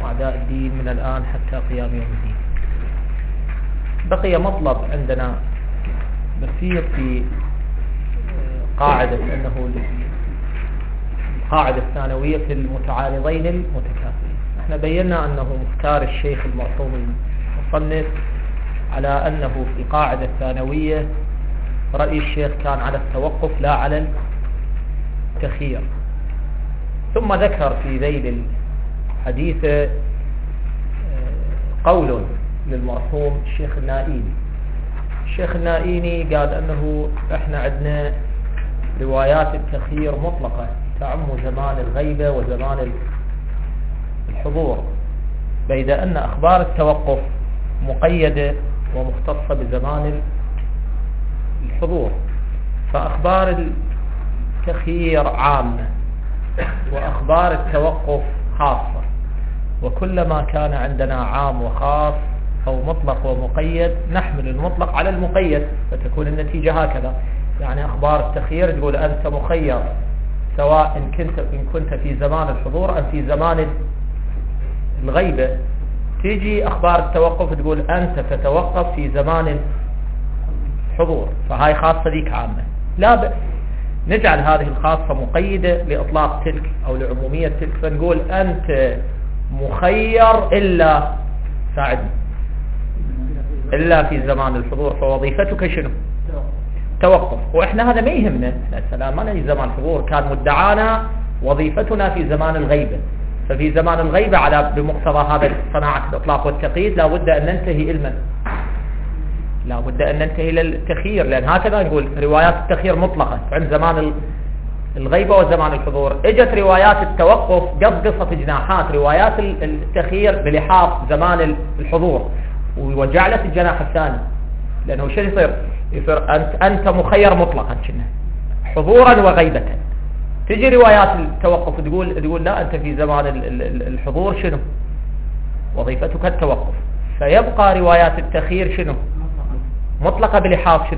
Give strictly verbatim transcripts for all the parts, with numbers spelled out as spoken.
وأعداء الدين من الآن حتى قيام يوم الدين. بقي مطلب عندنا بسيط في قاعدة أنه القاعدة الثانوية في المتعارضين المتكافئين. احنا بينا أنه مختار الشيخ المرحوم المصنف على أنه في القاعدة الثانوية رأي الشيخ كان على التوقف لا على التخيير. ثم ذكر في ذيل الحديث قول للمرحوم الشيخ النائيني. الشيخ النائيني قال أنه احنا عندنا روايات التخيير مطلقة تعم زمان الغيبة وزمان الحضور، بيد أن أخبار التوقف مقيدة ومختصة بزمان الحضور، فأخبار التخيير عامة وأخبار التوقف خاصة، وكلما كان عندنا عام وخاص أو مطلق ومقيد نحمل المطلق على المقيد، فتكون النتيجة هكذا. يعني أخبار التخيير تقول أنت مخير سواء إن كنت, إن كنت في زمان الحضور أم في زمان الغيبة. تيجي أخبار التوقف تقول أنت تتوقف في زمان الحضور، فهاي خاصة ذيك عامة. لا بأس نجعل هذه الخاصة مقيدة لإطلاق تلك أو لعمومية تلك، فنقول أنت مخير إلا ساعدني إلا في زمان الحضور، فوظيفتك شنو؟ توقف. وإحنا هذا ما يهمنا، السلام ما نجي زمان الحضور، كان مدعانا وظيفتنا في زمان الغيبة، ففي زمان الغيبة على بمقتضى هذا صناعة الإطلاق والتقييد لا بد أن ننتهي إلما لا بد أن ننتهي للتخيير، لأن هكذا نقول روايات التخيير مطلقة عند زمان الغيبة وزمان الحضور. اجت روايات التوقف قد قصة جناحات روايات التخيير بلحاظ زمان الحضور، وجعلت الجناح الثاني، لأنه شو يصير؟ يصير أنت, أنت مخير مطلقا كنا حضورا وغيبة. تجي روايات التوقف تقول تقول لا أنت في زمان الحضور شنو؟ وظيفتك التوقف، فيبقى روايات التخيير شنو؟ مطلقة بلحاظ شنو؟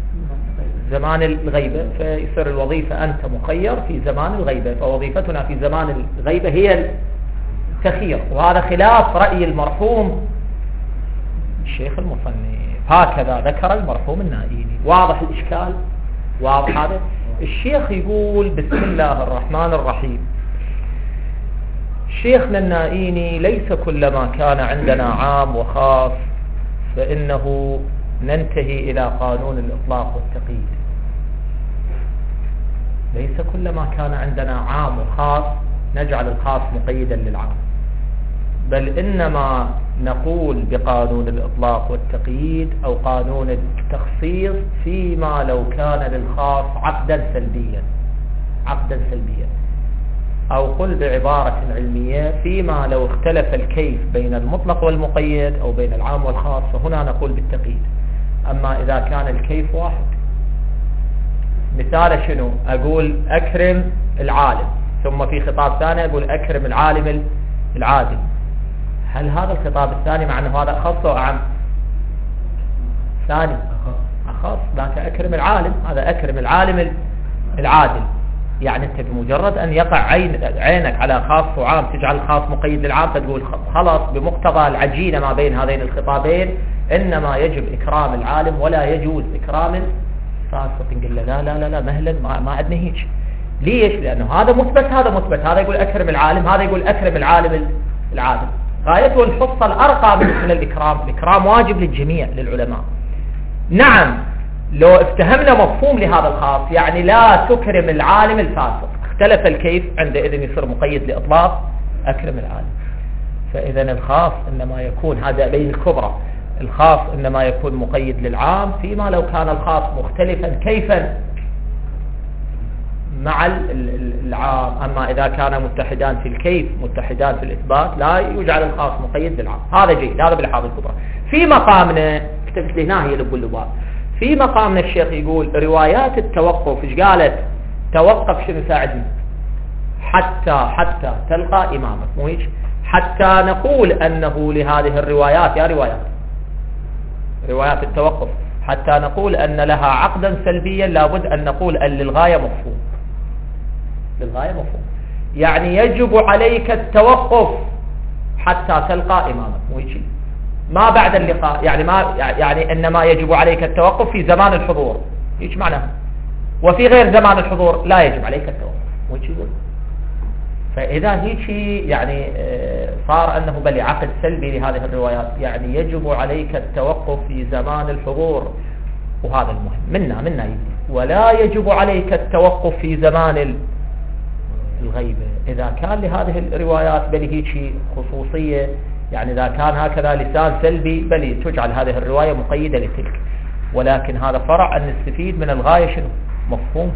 زمان الغيبة، فيصير الوظيفة أنت مخير في زمان الغيبة، فوظيفتنا في زمان الغيبة هي التخيير. وهذا خلاف رأي المرحوم الشيخ المصنف، هكذا ذكر المرحوم النائيني. واضح الإشكال؟ واضح هذا؟ الشيخ يقول بسم الله الرحمن الرحيم. شيخنا النائيني ليس كلما كان عندنا عام وخاص فإنه ننتهي إلى قانون الإطلاق والتقييد. ليس كلما كان عندنا عام وخاص نجعل الخاص مقيدا للعام، بل إنما نقول بقانون الإطلاق والتقييد أو قانون التخصيص فيما لو كان للخاص عقدا سلبيا عقدا سلبيا أو قل بعبارة علمية فيما لو اختلف الكيف بين المطلق والمقيد أو بين العام والخاص، فهنا نقول بالتقييد. أما إذا كان الكيف واحد، مثال شنو؟ أقول أكرم العالم، ثم في خطاب ثاني أقول أكرم العالم العادل، هل هذا الخطاب الثاني مع أنه هذا أخص أو أعم؟ ثاني أخص، ذاك أكرم العالم، هذا أكرم العالم العادل. يعني أنت بمجرد أن يقع عين عينك على خاص وعام تجعل الخاص مقيد للعام، فتقول خلاص بمقتضى العجينة ما بين هذين الخطابين إنما يجب إكرام العالم ولا يجوز إكرام الفاسق. نقول له لا لا لا, لا مهلا ما, ما عندنا هيك. ليش؟ لأنه هذا مثبت هذا مثبت، هذا يقول أكرم العالم هذا يقول أكرم العالم العادل. غايته الحصة الأرقى من الإكرام. الإكرام واجب للجميع للعلماء. نعم لو افتهمنا مفهوم لهذا الخاص يعني لا تكرم العالم الفاسق، اختلف الكيف، عندئذ يصير مقيد لإطلاق أكرم العالم. فإذا الخاص إنما يكون، هذا بين الكبرى، الخاص إنما يكون مقيد للعام فيما لو كان الخاص مختلفا كيفا مع العام. أما إذا كان متحدان في الكيف متحدان في الإثبات لا يجعل الخاص مقيد للعام. هذا جيد، هذا بالحاضر الكبرى. في مقامنا كتبت لي هنا هي لب اللباب. في مقامنا الشيخ يقول روايات التوقف ايش قالت؟ توقف شنو ساعدني حتى حتى تلقى إمامك، مو هيك؟ حتى نقول أنه لهذه الروايات يا روايات روايات التوقف حتى نقول أن لها عقدا سلبيا لابد أن نقول أن للغاية مفهوم. للغاية مفهوم يعني يجب عليك التوقف حتى تلقى إمامك، مو هيك؟ ما بعد اللقاء يعني ما يعني إنما يجب عليك التوقف في زمان الحضور، هيك معناه. وفي غير زمان الحضور لا يجب عليك التوقف، مو هيك يقول. فإذا هيك يعني صار أنه بل عقد سلبي لهذه الروايات، يعني يجب عليك التوقف في زمان الحضور، وهذا المهم منا منا يجب. ولا يجب عليك التوقف في زمان الغيبة. إذا كان لهذه الروايات بل هيك خصوصية، يعني إذا كان هكذا لسان سلبي بل تجعل هذه الرواية مقيدة لتلك. ولكن هذا فرع أن نستفيد من الغاية شنو؟ مفهوم.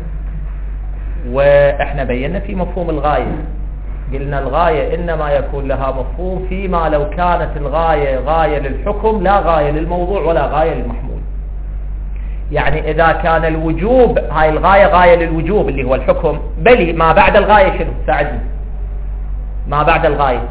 وإحنا بينا في مفهوم الغاية، قلنا الغاية إنما يكون لها مفهوم فيما لو كانت الغاية غاية للحكم لا غاية للموضوع ولا غاية للمحمول. يعني إذا كان الوجوب هاي الغاية غاية للوجوب اللي هو الحكم، بل ما بعد الغاية شنو؟ ساعدني. ما بعد الغاية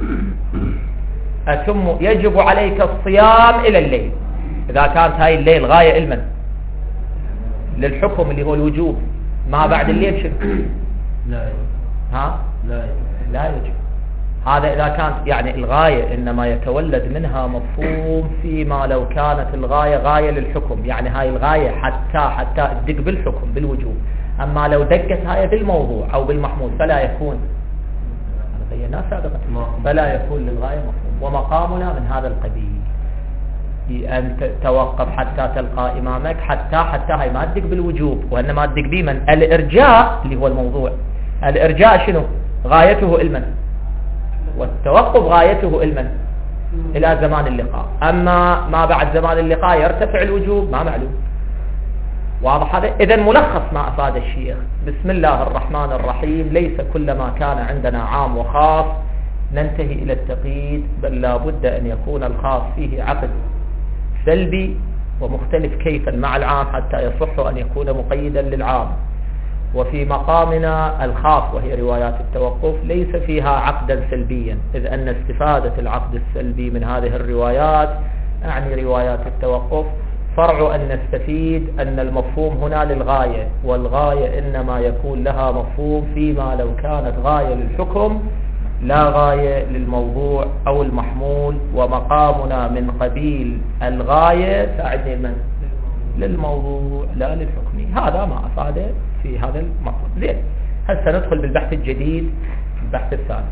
أتم يجب عليك الصيام إلى الليل. إذا كانت هاي الليل غاية إلمن للحكم اللي هو الوجوب، ما بعد الليل شنو؟ لا يجب. ها؟ لا يجب. لا يجب. هذا إذا كانت يعني الغاية إنما يتولد منها مفهوم فيما لو كانت الغاية غاية للحكم، يعني هاي الغاية حتى حتى تدق بالحكم بالوجوب. أما لو دقت هاي بالموضوع أو بالمحمول فلا يكون، هذا بيناه سابقا، فلا يكون للغاية مفهوم. ومقامنا من هذا القبيل، أن توقف حتى تلقى إمامك، حتى حتى هاي ما تدق بالوجوب، وإنما تدق بمن الإرجاء اللي هو الموضوع. الإرجاء شنو؟ غايته المن، والتوقف غايته المن إلى زمان اللقاء. أما ما بعد زمان اللقاء يرتفع الوجوب، ما معلوم. واضح هذا؟ إذن ملخص ما أفاد الشيخ: بسم الله الرحمن الرحيم، ليس كل ما كان عندنا عام وخاص ننتهي إلى التقييد، بل لا بد أن يكون الخاص فيه عقد سلبي ومختلف كيفا مع العام حتى يصح أن يكون مقيدا للعام. وفي مقامنا الخاص وهي روايات التوقف ليس فيها عقدا سلبيا، إذ أن استفادة العقد السلبي من هذه الروايات أعني روايات التوقف فرع أن نستفيد أن المفهوم هنا للغاية، والغاية إنما يكون لها مفهوم فيما لو كانت غاية للحكم لا غاية للموضوع أو المحمول. ومقامنا من قبيل الغاية ساعدني من للموضوع لا للحكم. هذا ما أفاده في هذا المطلب. زين، هسه ندخل بالبحث الجديد، البحث الثالث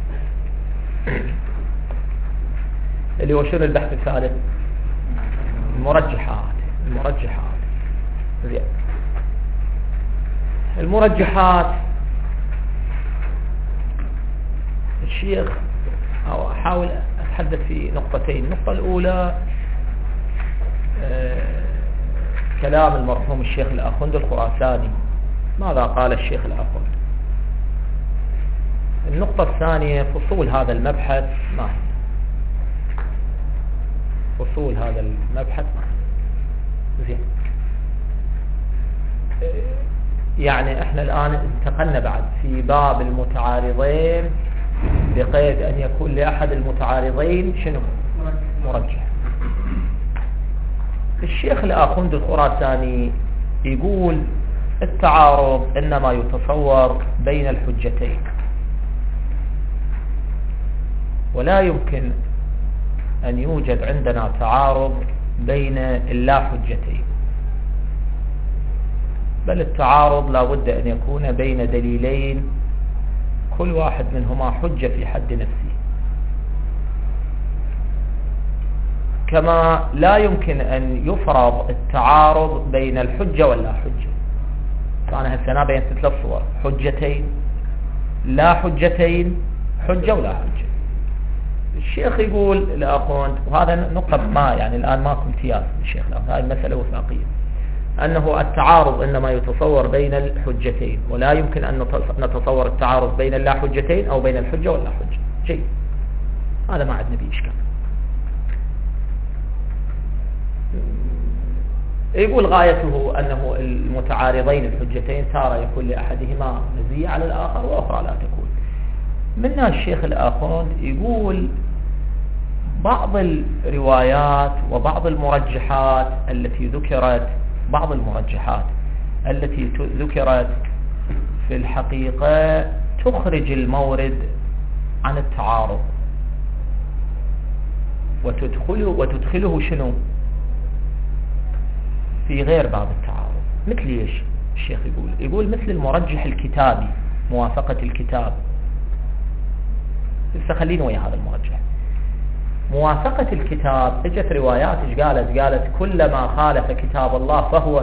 اللي هو شنو البحث الثالث؟ المرجحات. المرجحات زين، المرجحات الشيخ أو أحاول أتحدث في نقطتين. النقطة الأولى آه كلام المرحوم الشيخ الأخوند الخراساني، ماذا قال الشيخ الأخوند. النقطة الثانية فصول هذا المبحث ما هي؟ فصول هذا المبحث ما هي؟ زين، يعني احنا الآن انتقلنا بعد في باب المتعارضين بقيد أن يكون لأحد المتعارضين شنو؟ مرجح. الشيخ الآخوند الخراساني يقول التعارض إنما يتصور بين الحجتين، ولا يمكن أن يوجد عندنا تعارض بين اللا حجتين، بل التعارض لا بد أن يكون بين دليلين كل واحد منهما حجة في حد نفسه. كما لا يمكن أن يفرض التعارض بين الحجة واللا حجة. فأنا هسه بين ثلاث صور: حجتين، لا حجتين، حجة ولا حجة. الشيخ يقول الآخوند، وهذا نقطة ما يعني الآن ماكو امتياز الشيخ الآخوند، هذه مسألة وثاقية، أنه التعارض إنما يتصور بين الحجتين، ولا يمكن أن نتصور التعارض بين اللا حجتين أو بين الحجة واللا حجة. شيء هذا ما عندنا به إشكال. يقول غايته أنه المتعارضين الحجتين تارة يكون لأحدهما مزية على الآخر وأخرى لا تكون. منها الشيخ الآخوند يقول بعض الروايات وبعض المرجحات التي ذكرت بعض المرجحات التي ذكرت في الحقيقة تخرج المورد عن التعارض. وتدخله, وتدخله شنو في غير باب التعارض. مثل ايش الشيخ يقول؟ يقول مثل المرجح الكتابي، موافقة الكتاب. لسه خلينا ويا هذا المرجح. موافقة الكتاب اجت روايات ايش قالت؟ قالت كلما خالف كتاب الله فهو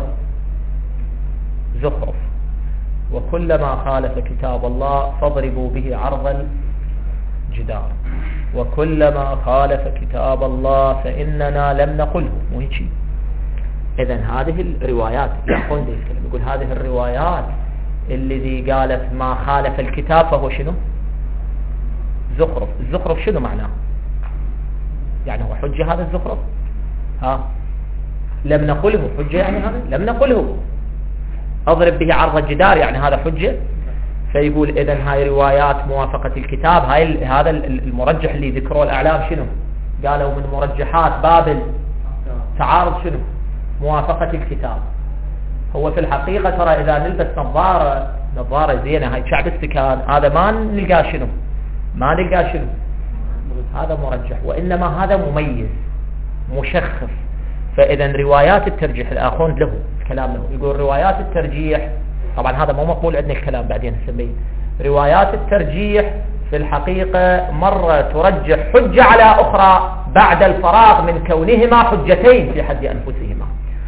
زخرف، وكلما خالف كتاب الله فاضربوا به عرض الجدار، وكلما خالف كتاب الله فإننا لم نقله. مو هيك؟ إذن هذه الروايات يأخذ ذي الكلام، يقول هذه الروايات الذي قالت ما خالف الكتاب فهو شنو؟ زخرف. الزخرف شنو معناه؟ يعني هو حجة هذا الزخرف؟ ها لم نقله حجة، يعني هذا لم نقله. أضرب به عرض الجدار يعني هذا حجة. فيقول إذن هاي روايات موافقة الكتاب، هاي هذا المرجح اللي ذكروا الأعلام شنو؟ قالوا من مرجحات باب التعارض شنو؟ موافقة الكتاب. هو في الحقيقة ترى إذا نلبس نظارة نظارة زينة هاي شعب السكان، هذا ما نلقى شنو؟ ما نلقى شنو؟ هذا مرجح، وإنما هذا مميز مشخص. فإذا روايات الترجيح الآخوند له الكلام له، يقول روايات الترجيح، طبعا هذا مو مقبول عندنا الكلام بعدين نسميه روايات الترجيح. في الحقيقة مرة ترجح حجة على أخرى بعد الفراغ من كونهما حجتين في حد أنفسهما،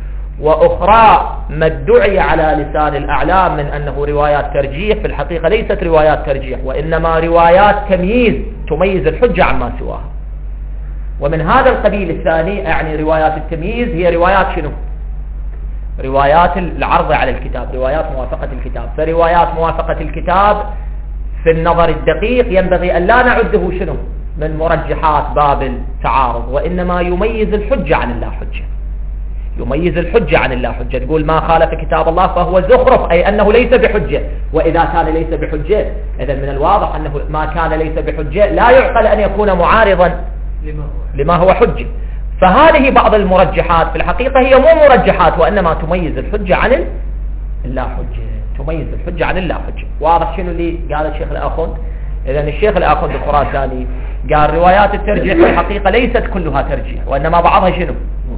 وأخرى ما ادعي على لسان الأعلام من أنه روايات ترجيح في الحقيقة ليست روايات ترجيح، وإنما روايات تمييز تميز الحجة عما سواها. ومن هذا القبيل الثاني يعني روايات التمييز هي روايات شنو؟ روايات العرض على الكتاب، روايات موافقة الكتاب. فروايات موافقة الكتاب في النظر الدقيق ينبغي أن لا نعده شنو؟ من مرجحات باب التعارض، وإنما يميز الحجة عن اللا حجة، يميز الحجة عن اللا حجة. تقول ما خالف كتاب الله فهو زخرف، أي أنه ليس بحجة. وإذا كان ليس بحجة إذا من الواضح أنه ما كان ليس بحجة لا يعقل أن يكون معارضا لما هو حجة. فهذه بعض المرجحات في الحقيقة هي مو مرجحات، وإنما تميز الحجة عن اللا حجة، تميز الحجة عن اللا حجة. واضح شنو اللي قال الشيخ الآخوند؟ إذن الشيخ الآخوند الخراساني قال روايات الترجيح في الحقيقة ليست كلها ترجيح، وإنما بعضها شنو؟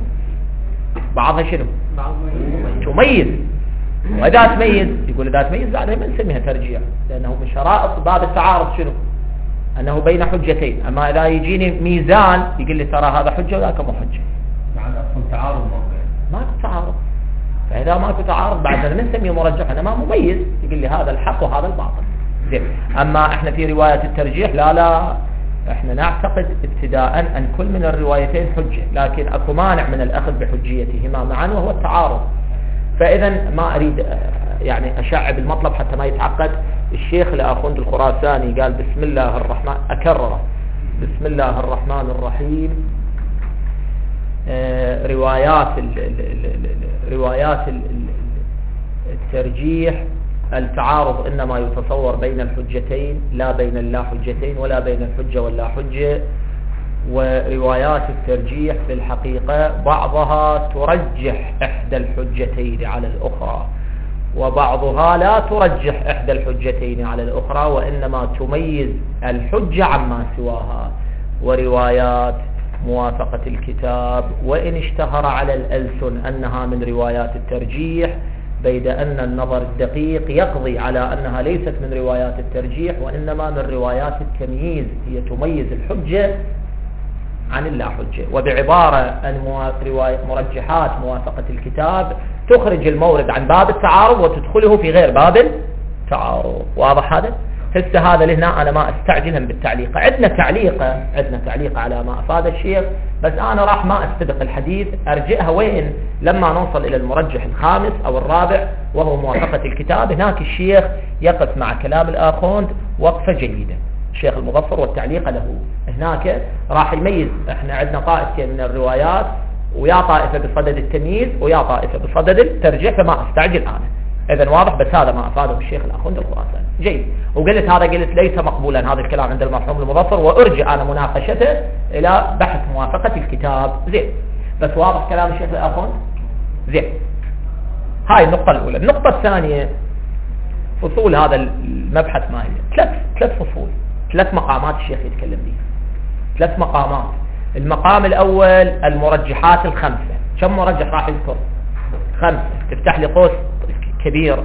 بعضها شنو؟ تميز. وإذا تميز يقول إذا تميز بعدها ما نسميها ترجيح، لأنه من شرائط باب التعارض شنو؟ أنه بين حجتين. أما إذا يجيني ميزان يقول لي ترى هذا حجة وذاك مو حجة، يعني أصلا تعارض ما في تعارض. فإذا ما في تعارض بعدنا نسميه مرجح، أنا ما مميز يقول لي هذا الحق وهذا الباطل. زين. أما إحنا في رواية الترجيح لا لا إحنا نعتقد ابتداء أن كل من الروايتين حجة، لكن أكو مانع من الأخذ بحجيتهما معا وهو التعارض. فإذا ما أريد يعني أشعب المطلب حتى ما يتعقد. الشيخ الآخوند الخراساني قال بسم الله الرحمن، أكرره بسم الله الرحمن الرحيم. آه روايات ال ال ال ال روايات ال الترجيح التعارض إنما يتصور بين الحجتين لا بين اللا حجتين، ولا بين الحجة واللا حجة. وروايات الترجيح في الحقيقة بعضها ترجح إحدى الحجتين على الأخرى، وبعضها لا ترجح إحدى الحجتين على الأخرى، وإنما تميز الحجة عما سواها. وروايات موافقة الكتاب وإن اشتهر على الألسن أنها من روايات الترجيح، بيد أن النظر الدقيق يقضي على أنها ليست من روايات الترجيح، وإنما من روايات التمييز، هي تميز الحجة عن اللا حجة. وبعبارة أن مرجحات موافقة الكتاب تخرج المورد عن باب التعارض وتدخله في غير باب التعارض. واضح هذا؟ هسه هذا لهنا أنا ما أستعجلهم بالتعليق. عندنا تعليقة عندنا تعليقة على ما أفاد الشيخ، بس أنا راح ما أستبق الحديث، أرجئها وين لما نوصل إلى المرجح الخامس أو الرابع وهو موافقة الكتاب. هناك الشيخ يقف مع كلام الآخوند وقفة جيدة، الشيخ المظفر، والتعليق له هناك راح يميز. احنا عندنا طائفتين من الروايات، ويا طائفة بصدد التمييز ويا طائفة بصدد الترجيح، فما أستعجل أنا. إذن واضح، بس هذا ما أفاده الشيخ الأخوند الخراساني. جيد. وقلت هذا قلت ليس مقبولا هذا الكلام عند المرحوم المظفر، وأرجع أنا مناقشته إلى بحث موافقة الكتاب. زين. بس واضح كلام الشيخ الأخوند؟ زين. هاي النقطة الأولى. النقطة الثانية، فصول هذا المبحث ما هي؟ ثلاث ثلاث فصول، ثلاث مقامات الشيخ يتكلم بها، ثلاث مقامات. المقام الأول المرجحات الخمسة. كم مرجح راح يذكر؟ خمسة. تفتح لي قوس كبير.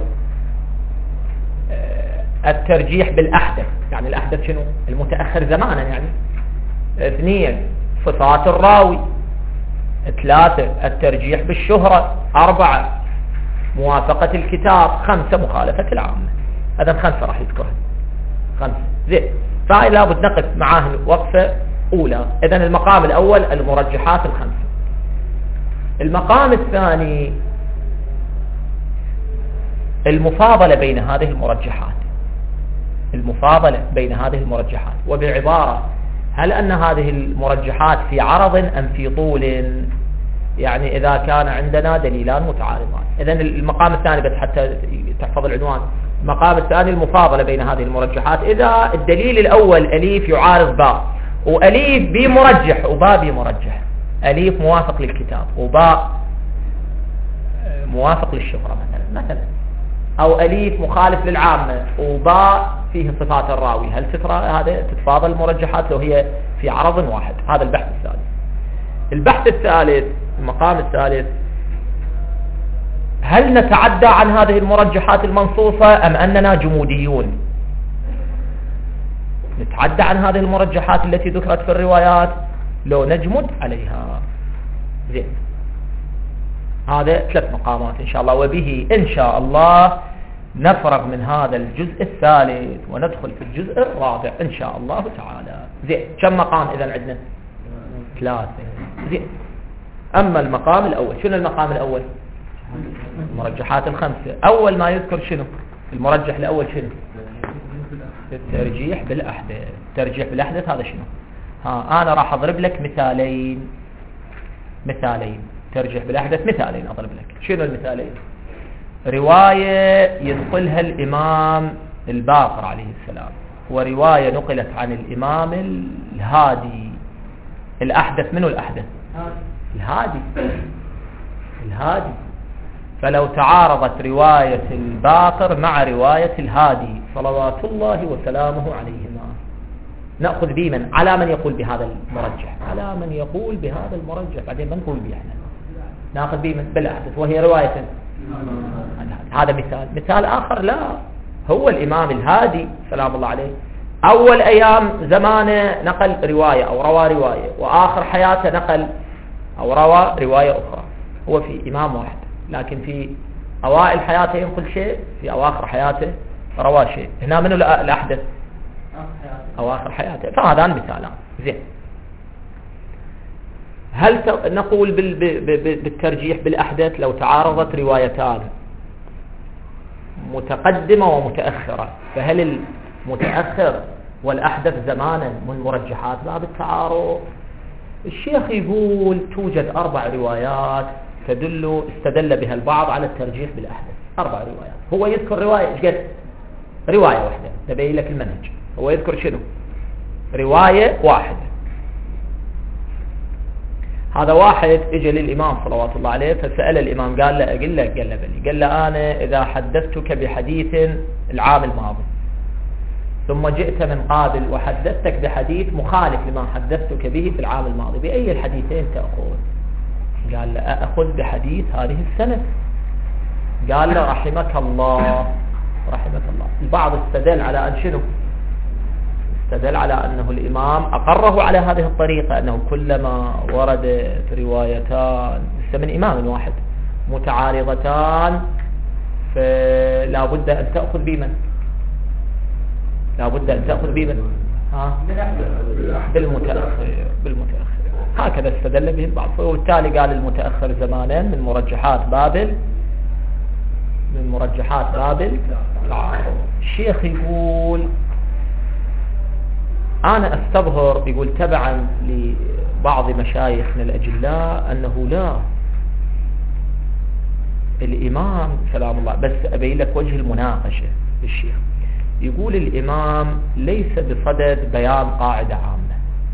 الترجيح بالأحدث، يعني الأحدث شنو؟ المتأخر زمانا يعني. اثنين صفات الراوي. ثلاثة الترجيح بالشهرة. أربعة موافقة الكتاب. خمسة مخالفة العامة. هذا خمسة راح يذكرها. خمسة زين. فهي لابد نقف معاه وقفة أولى. إذن المقام الأول المرجحات الخمسة. المقام الثاني المفاضلة بين هذه المرجحات. المفاضلة بين هذه المرجحات، وبعبارة هل أن هذه المرجحات في عرض أم في طول؟ يعني إذا كان عندنا دليلان متعارضان. إذن المقام الثاني بس حتى تحفظ العنوان، المقام الثاني المفاضلة بين هذه المرجحات. إذا الدليل الأول أليف يعارض باء، وأليف بي مرجح وباء بي مرجح، أليف موافق للكتاب وباء موافق للشهرة مثلا مثلا أو أليف مخالف للعامة وباء فيه صفات الراوي، هل تترى هذا تتفاضل المرجحات لو هي في عرض واحد؟ هذا البحث الثالث. البحث الثالث المقام الثالث، هل نتعدى عن هذه المرجحات المنصوصة أم أننا جموديون؟ نتعدى عن هذه المرجحات التي ذكرت في الروايات لو نجمد عليها. زين، هذا ثلاث مقامات إن شاء الله، وبه إن شاء الله نفرغ من هذا الجزء الثالث وندخل في الجزء الرابع إن شاء الله تعالى. زين، كم مقام إذن عندنا؟ ثلاثة. زين، أما المقام الأول، شنو المقام الأول؟ المرجحات الخمسة. أول ما يذكر شنو؟ المرجح الأول شنو؟ الترجيح بالأحدث. الترجيح بالأحدث هذا شنو؟ ها أنا راح أضرب لك مثالين مثالين ترجيح بالأحدث. مثالين أضرب لك. شنو المثالين؟ رواية ينقلها الإمام الباقر عليه السلام، ورواية نقلت عن الإمام الهادي. الأحدث منه الأحدث؟ الهادي. الهادي. فلو تعارضت رواية الباقر مع رواية الهادي صلوات الله وسلامه عليهما، نأخذ بمن؟ على من يقول بهذا المرجح؟ على من يقول بهذا المرجح، بعدين ما نقول به احنا، ناخذ بمن؟ بالأحدث، وهي رواية هذا مثال. مثال آخر لا، هو الإمام الهادي سلام الله عليه أول أيام زمانه نقل رواية أو روى رواية، وآخر حياته نقل أو روى رواية أخرى. هو في إمام واحد، لكن في أوائل حياته ينقل شيء، في أواخر حياته روى شيء. هنا منه الأحدث؟ أواخر حياته. فهذان مثالان. زين، هل نقول بالترجيح بالأحدث لو تعارضت روايتان متقدمة ومتأخرة، فهل المتأخر والأحدث زمانا من مرجحات باب التعارض؟ الشيخ يقول توجد أربع روايات تدل استدل بها البعض على الترجيح بالأحدث. أربع روايات. هو يذكر رواية ايش قد؟ رواية واحدة. نبين لك المنهج. هو يذكر شنو؟ رواية واحدة. هذا واحد اجى للإمام صلوات الله عليه فسأل الإمام، قال له أقول لك؟ قال له بلي. قال له أنا إذا حدثتك بحديث العام الماضي ثم جئت من قابل وحدثتك بحديث مخالف لما حدثتك به في العام الماضي، بأي الحديثين تأخذ؟ قال له أخذ بحديث هذه السنة. قال له رحمك الله رحمك الله. البعض استدل على أن شنو؟ استدل على أنه الإمام أقره على هذه الطريقة، أنه كلما وردت روايتان من إمام واحد متعارضتان فلا بد أن تأخذ بمن؟ لا بد أن تأخذ بمن؟ ها؟ بالمتأخر. بالمتأخر. هكذا استدل به البعض. وبالتالي قال المتأخر زمانا من مرجحات بابل من مرجحات بابل العارض. الشيخ يقول أنا أستظهر، يقول تبعا لبعض مشايخنا الأجلاء أنه لا، الإمام سلام الله، بس أبين لك وجه المناقشة للشيخ. يقول الإمام ليس بصدد بيان قاعدة عامة،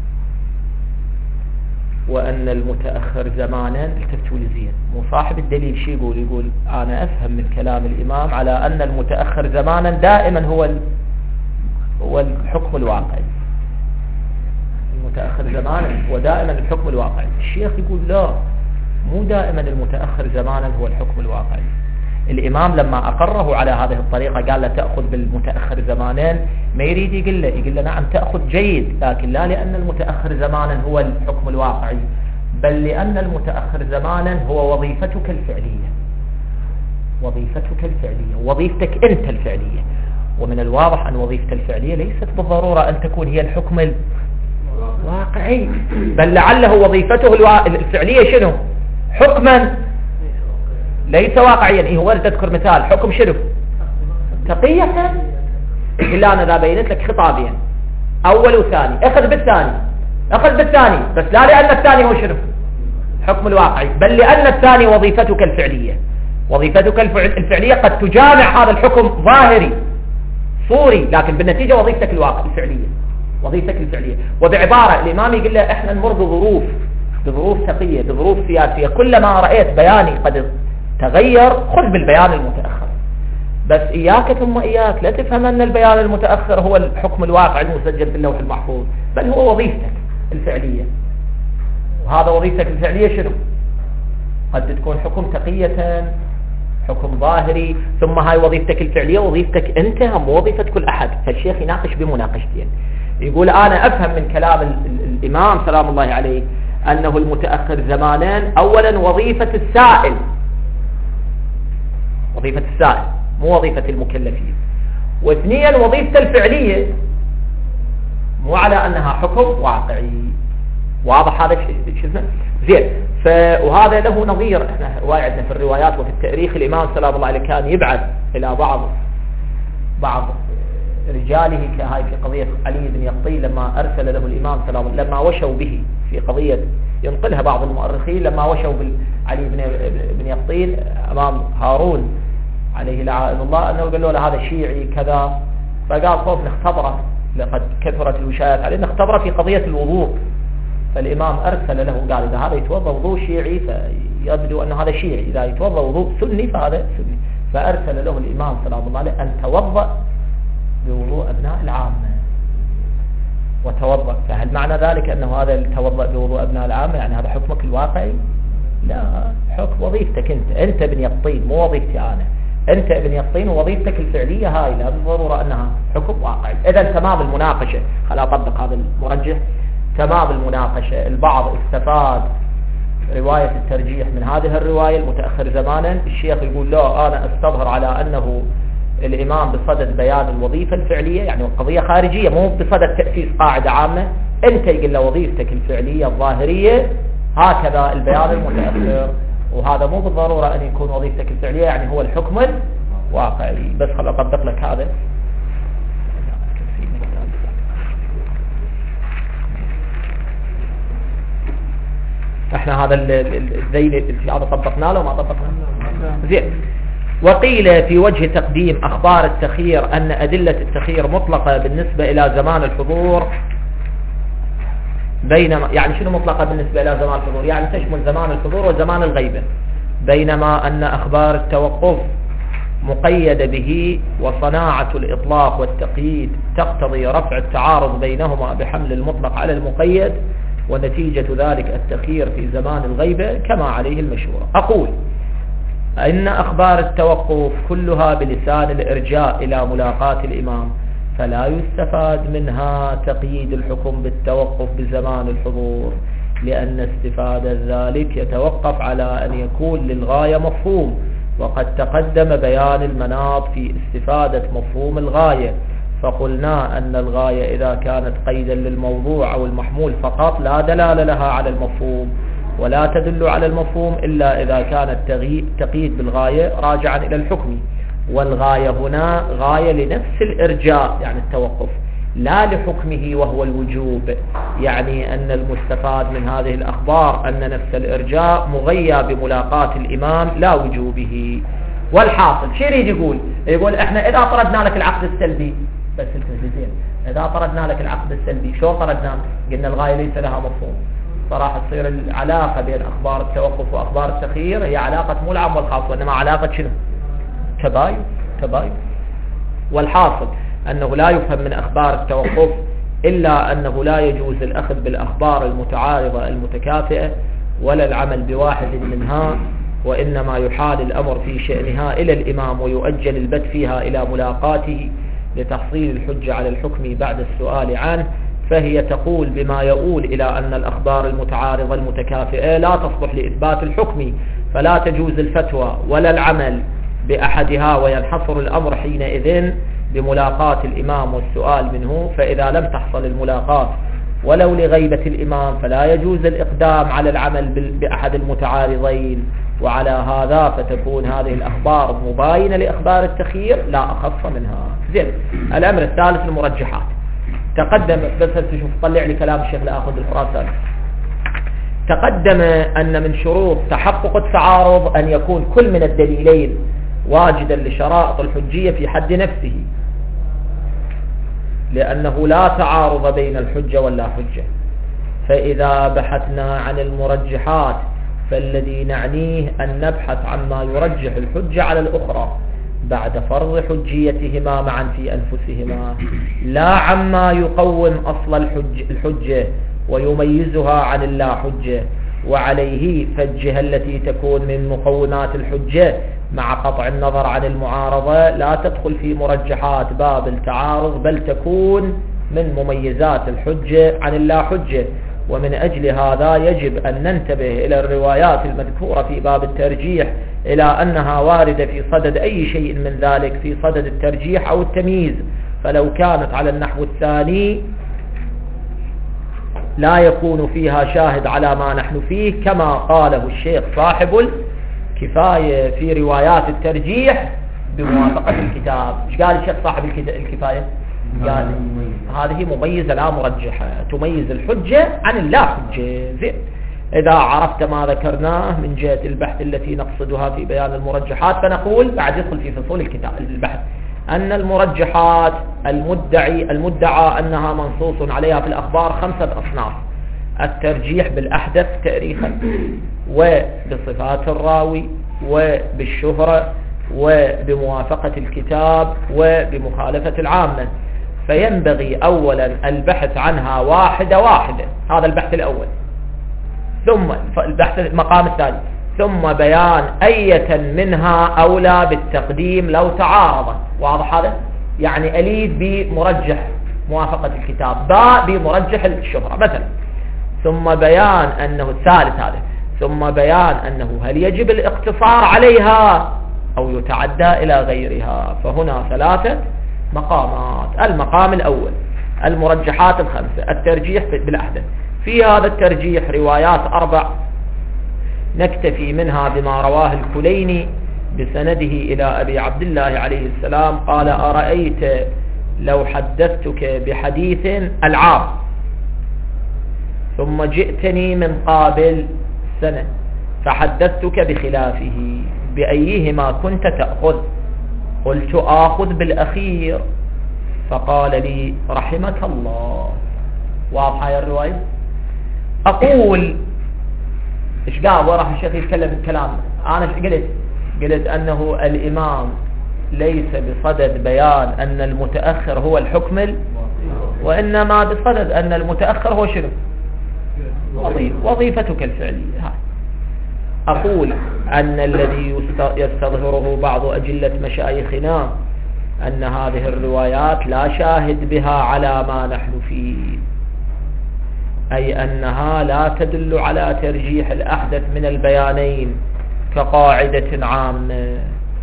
وأن المتأخر زمانا، التفتوا لي زين، مو صاحب الدليل شي يقول؟ يقول أنا أفهم من كلام الإمام على أن المتأخر زمانا دائما هو هو الحكم الواقعي. المتأخر زمانا هو دائما الحكم الواقعي. الشيخ يقول لا، مو دائما المتأخر زمانا هو الحكم الواقعي. الإمام لما أقره على هذه الطريقة قال له تأخذ بالمتأخر زمانا، ما يريد يقول له يقول له نعم تأخذ جيد، لكن لا لأن المتأخر زمانا هو الحكم الواقعي، بل لأن المتأخر زمانا هو وظيفتك الفعلية، وظيفتك الفعلية، وظيفتك أنت الفعلية. ومن الواضح أن وظيفة الفعلية ليست بالضرورة أن تكون هي الحكم الواقعي، بل لعله وظيفته الفعلية شنو؟ حكما ليس واقعيا. إيه هو تذكر مثال حكم شنو؟ تقية. إلا أنا ذا بينت لك خطابين أول وثاني، أخذ بالثاني، أخذ بالثاني، بس لا لأن الثاني هو شنو؟ حكم الواقعي، بل لأن الثاني وظيفتك الفعلية. وظيفتك الفعلية قد تجامع هذا الحكم ظاهري صوري، لكن بالنتيجة وظيفتك الواقع الفعلية، وظيفتك الفعلية. وبعبارة الإمام يقول له إحنا نمر بظروف، بظروف تقية، بظروف سياسية، كلما رأيت بياني قد تغير خذ بالبيان المتأخر، بس إياك ثم إياك لا تفهم أن البيان المتأخر هو الحكم الواقع المسجل في اللوح المحفوظ، بل هو وظيفتك الفعلية. وهذا وظيفتك الفعلية شنو؟ قد تكون حكم تقية، حكم ظاهري، ثم هاي وظيفتك الفعلية وظيفتك أنت، هم وظيفة كل أحد. فالشيخ يناقش بمناقشتين، يقول أنا أفهم من كلام ال ال الإمام سلام الله عليه أنه المتأخر زمانان أولا وظيفة السائل، وظيفة السائل مو وظيفة المكلفين، واثنيا وظيفة الفعلية مو على أنها حكم واقعي. واضح هذا الشيء؟ شفنا زين. ف... وهذا له نظير، احنا رواية عندنا في الروايات وفي التاريخ الإمام سلام الله عليه كان يبعث إلى بعض بعض رجاله كهاي في قضية علي بن يقطين، لما أرسل له الإمام سلام الله لما وشوا به في قضية ينقلها بعض المؤرخين، لما وشوا علي بن بن يقطين أمام هارون عليه لعنة الله أنه قال له هذا شيعي كذا، فقال خوف نختبره لقد كثرت الوشايات عليه، نختبره في قضية الوضوء. فالإمام أرسل له قال إذا هذا يتوضأ وضوء شيعي فيبدو أن هذا شيعي، إذا يتوضأ وضوء سني فهذا سني. فأرسل له الإمام صلى الله عليه وسلم أن توضأ بوضوء أبناء العامة وتوضأ. فهل معنى ذلك أنه هذا التوضأ بوضوء أبناء العامة يعني هذا حكمك الواقعي؟ لا، حكم وظيفتك أنت، أنت ابن يقطين مو وظيفتي أنا، أنت ابن يقطين ووظيفتك الفعلية هاي لا بالضرورة أنها حكم واقعي. إذا تمام المناقشة، خلينا أطبق هذا المرجح، تمام المناقشة البعض استفاد رواية الترجيح من هذه الرواية المتأخر زمانا. الشيخ يقول لا، أنا استظهر على أنه الإمام بصدد بيان الوظيفة الفعلية، يعني القضية خارجية مو بصدد تأسيس قاعدة عامة، أنت يقول له وظيفتك الفعلية الظاهرية هكذا البيان المتأخر، وهذا مو بالضرورة أن يكون وظيفتك الفعلية يعني هو الحكم الواقعي. بس خل أطبق لك هذا. احنا هذا الذيل هذا طبقنا له وما طبقنا زين. وقيل في وجه تقديم أخبار التخيير أن أدلة التخيير مطلقة بالنسبة إلى زمان الحضور، بينما يعني شنو مطلقة بالنسبة إلى زمان الحضور؟ يعني تشمل زمان الحضور وزمان الغيبة، بينما أن أخبار التوقف مقيدة به، وصناعة الإطلاق والتقييد تقتضي رفع التعارض بينهما بحمل المطلق على المقيد، ونتيجة ذلك التخيير في زمان الغيبة كما عليه المشهور. أقول إن أخبار التوقف كلها بلسان الإرجاء إلى ملاقاة الإمام، فلا يستفاد منها تقييد الحكم بالتوقف بزمان الحضور، لأن استفادة ذلك يتوقف على أن يكون للغاية مفهوم، وقد تقدم بيان المناط في استفادة مفهوم الغاية، فقلنا أن الغاية إذا كانت قيدا للموضوع أو المحمول فقط لا دلالة لها على المفهوم، ولا تدل على المفهوم إلا إذا كان التقييد بالغاية راجعا إلى الحكم، والغاية هنا غاية لنفس الإرجاء يعني التوقف لا لحكمه وهو الوجوب، يعني أن المستفاد من هذه الأخبار أن نفس الإرجاء مغيى بملاقاة الإمام لا وجوبه. والحاصل شو يريد يقول؟ يقول احنا إذا طردنا لك العقد السلبي، بس التزيين إذا طردنا لك العقد السلبي شو طردنا؟ قلنا الغاية ليس لها مفهوم، صراحة تصير العلاقة بين أخبار التوقف وأخبار التخيير هي علاقة مو العام والخاص، وإنما علاقة شنو؟ تباين تباين. والحاصل أنه لا يفهم من أخبار التوقف إلا أنه لا يجوز الأخذ بالأخبار المتعارضة المتكافئة ولا العمل بواحد منها، وإنما يحال الأمر في شأنها إلى الإمام ويؤجل البت فيها إلى ملاقاته لتحصيل الحجة على الحكم بعد السؤال عنه. فهي تقول بما يؤول إلى أن الأخبار المتعارضة المتكافئة لا تصلح لإثبات الحكم، فلا تجوز الفتوى ولا العمل بأحدها، وينحصر الأمر حينئذ بملاقاة الإمام والسؤال منه. فإذا لم تحصل الملاقاة ولو لغيبة الإمام فلا يجوز الإقدام على العمل بأحد المتعارضين، وعلى هذا فتكون هذه الأخبار مباينة لأخبار التخيير لا أخص منها. زين. الأمر الثالث المرجحات. تقدم، بس تشوف طلع لي كلام الشيخ لأخذ الخراسان. تقدم أن من شروط تحقق التعارض أن يكون كل من الدليلين واجدا لشرائط الحجية في حد نفسه، لأنه لا تعارض بين الحجة ولا حجة. فإذا بحثنا عن المرجحات فالذي نعنيه أن نبحث عما يرجح الحجة على الأخرى بعد فرض حجيتهما معا في أنفسهما، لا عما يقوم أصل الحج الحجة ويميزها عن اللا حجة. وعليه فالجهة التي تكون من مقومات الحجة مع قطع النظر عن المعارضة لا تدخل في مرجحات باب التعارض، بل تكون من مميزات الحجة عن اللا حجة. ومن أجل هذا يجب أن ننتبه إلى الروايات المذكورة في باب الترجيح إلى أنها واردة في صدد أي شيء من ذلك، في صدد الترجيح أو التمييز. فلو كانت على النحو الثاني لا يكون فيها شاهد على ما نحن فيه، كما قاله الشيخ صاحب الكفاية في روايات الترجيح بموافقة الكتاب. ايش قال الشيخ صاحب الكفاية؟ قال هذه مميزة لا مرجحة، تميز الحجة عن اللا حجة. زين. إذا عرفت ما ذكرناه من جهة البحث التي نقصدها في بيان المرجحات، فنقول بعد يدخل في فصول الكتاب البحث أن المرجحات المدعي المدعى أنها منصوص عليها في الأخبار خمسة أصناف: الترجيح بالأحدث تاريخا، وبصفات الراوي، وبالشهرة، وبموافقة الكتاب، وبمخالفة العامة. فينبغي أولا البحث عنها واحدة واحدة، هذا البحث الأول، ثم البحث المقام الثاني، ثم بيان أية منها أولى بالتقديم لو تعارضت. واضح هذا؟ يعني أليد بمرجح موافقة الكتاب، باء بمرجح الشهرة مثلا، ثم بيان أنه الثالث هذا، ثم بيان أنه هل يجب الاقتصار عليها أو يتعدى إلى غيرها. فهنا ثلاثة مقامات. المقام الأول المرجحات الخمسة، الترجيح بالأحدث. في هذا الترجيح روايات أربع نكتفي منها بما رواه الكليني بسنده إلى أبي عبد الله عليه السلام قال: أرأيت لو حدثتك بحديث العام ثم جئتني من قابل سنة فحدثتك بخلافه بأيهما كنت تأخذ؟ قلت آخذ بالأخير. فقال لي: رحمك الله. واضحة يا الرواية؟ أقول إيش قال وراح الشيخ يتكلم الكلام. أنا قلت قلت أنه الإمام ليس بصدد بيان أن المتأخر هو الحكم، وإنما بصدد أن المتأخر هو شنو؟ وظيفتك الفعلية. أقول أن الذي يستظهره بعض أجلة مشايخنا أن هذه الروايات لا شاهد بها على ما نحن فيه، أي أنها لا تدل على ترجيح الأحدث من البيانين كقاعدة عامة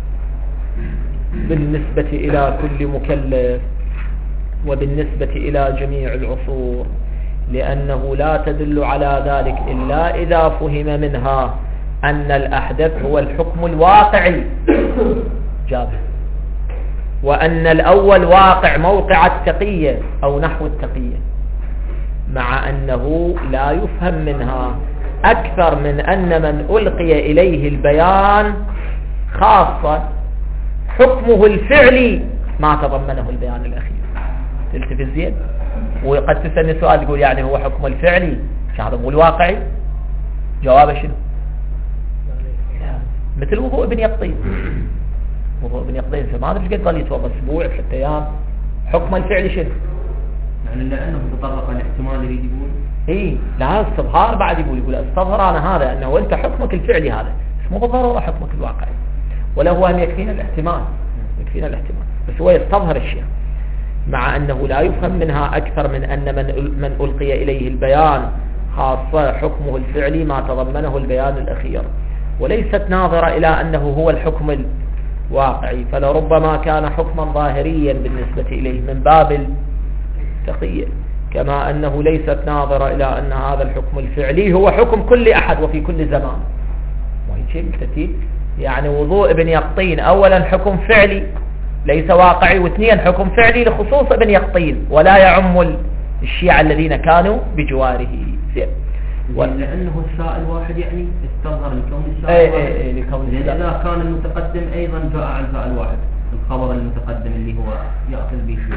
بالنسبة إلى كل مكلف وبالنسبة إلى جميع العصور، لأنه لا تدل على ذلك إلا إذا فهم منها أن الأحدث هو الحكم الواقعي جابه، وأن الأول واقع موقع التقية أو نحو التقية، مع أنه لا يفهم منها أكثر من أن من ألقي إليه البيان خاصة حكمه الفعلي ما تضمنه البيان الأخير. تلتفت زين؟ وقد تسألني سؤال تقول يعني هو حكم الفعلي هذا مو الواقعي؟ جوابه شنو؟ مثل وضوء ابن يقطين. وضوء ابن يقطين فما أدري ايش قد ظل يتوضا أسبوع ثلاثة أيام، حكم الفعل شنو؟ يعني لأنه تطرق الاحتمال يريد يقول اي لا استظهار بعد يقول يقول استظهر انا هذا انه انت حكمك الفعلي هذا مو بالضروره حكمك الواقعي، ولا هو ان يكفينا الاحتمال يكفينا الاحتمال بس هو يستظهر الشيء، مع انه لا يفهم منها اكثر من ان من من القي اليه البيان خاصه حكمه الفعلي ما تضمنه البيان الاخير، وليست ناظره الى انه هو الحكم الواقعي، فلربما كان حكما ظاهريا بالنسبه اليه من باب التقية، كما أنه ليست ناظرة إلى أن هذا الحكم الفعلي هو حكم كل أحد وفي كل زمان. وهي شيء بالترتيب، يعني وضوء ابن يقطين أولا حكم فعلي ليس واقعي، واثنين حكم فعلي لخصوص ابن يقطين ولا يعم الشيعة الذين كانوا بجواره. زين و... لأنه السائل واحد يعني استظهر لكون السائل ايه واحد ايه ايه لكون السائل إذا كان المتقدم أيضا جاء عن سائل واحد، الخبر المتقدم اللي هو يأخذ به شوي.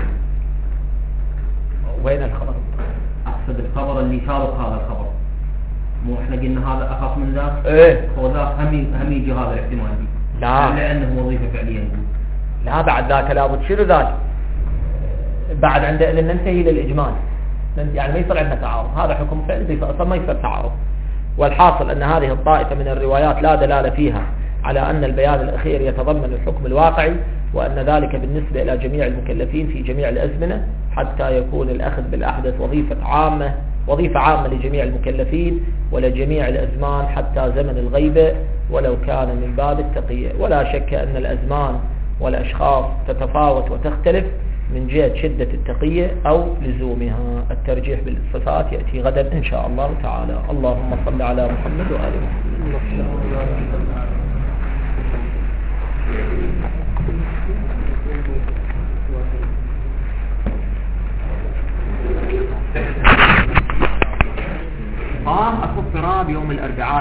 وين الخبر؟ أقصد الخبر اللي سابق هذا الخبر، مو احنا قلنا هذا أخف من ذاك؟ ايه هو ذاك هم هم يجي هذا الاحتمال دي. لا لأنه وظيفة فعلية نقول. لا بعد ذاك لابد شنو ذاك؟ بعد عند لأن ننتهي للإجمال، يعني ما يصير عندنا تعارض، هذا حكم فعلي أصلا ما يصير تعارض. والحاصل أن هذه الطائفة من الروايات لا دلالة فيها على أن البيان الأخير يتضمن الحكم الواقعي، وأن ذلك بالنسبة إلى جميع المكلفين في جميع الأزمنة، حتى يكون الأخذ بالأحدث وظيفة عامة وظيفة عامة لجميع المكلفين ولجميع الأزمان حتى زمن الغيبة ولو كان من باب التقية. ولا شك أن الأزمان والأشخاص تتفاوت وتختلف من جهة شدة التقية أو لزومها. الترجيح بالصفات يأتي غدا إن شاء الله تعالى. اللهم صل على محمد وآل محمد. قام أكو اضطراب يوم الأربعاء